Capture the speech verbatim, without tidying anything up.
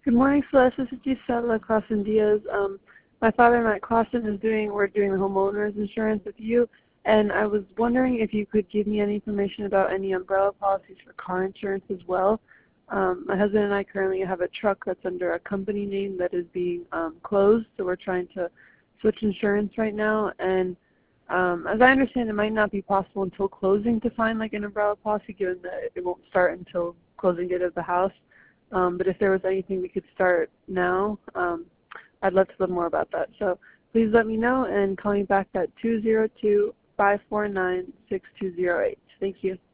Good morning, Celeste. This is Gisela Clausen Diaz. Um, my father, Matt Clausen, is doing, we're doing the homeowner's insurance with you, and I was wondering if you could give me any information about any umbrella policies for car insurance as well. Um, my husband and I currently have a truck that's under a company name that is being um, closed, so we're trying to switch insurance right now. And um, as I understand, it might not be possible until closing to find like an umbrella policy, given that it won't start until closing date of the house. Um, but if there was anything we could start now, um, I'd love to learn more about that. So please let me know and call me back at two zero two, five four nine, six two zero eight. Thank you.